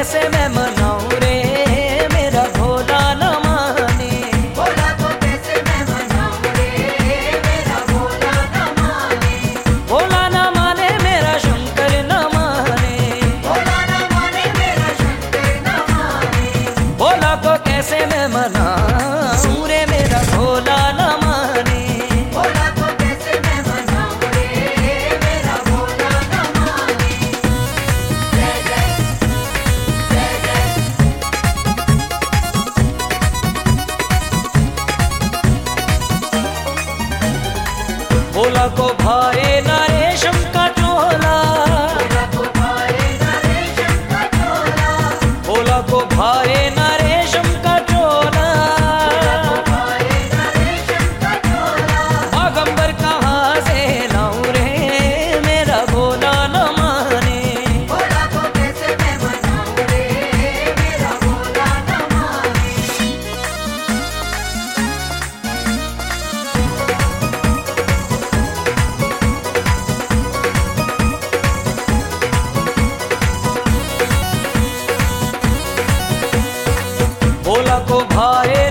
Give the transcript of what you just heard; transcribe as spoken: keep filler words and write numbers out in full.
कैसे मैं मनाऊं रे मेरा भोला न माने। भोला को कैसे मैं मनाऊं रे मेरा भोला न माने। भोला न माने मेरा शंकर न माने। भोला न माने मेरा शंकर न माने। भोला को कैसे मैं मनाऊं रे मेरा भोला न माने। भोला को कैसे मैं मनाऊं रे मेरा भोला न माने। जय जय जय जय। भोला को भाए ना रेशम का चोला। भोला को भाए ना रेशम का चोला। भोला को भाए ना रेशम का चोला। भाए ना रेशम का चोला। बागंबर कहाँ से लाऊं रे मेरा भोला न माने। भोला को कैसे मैं मनाऊं रे मेरा भोला न माने। भोला को भाए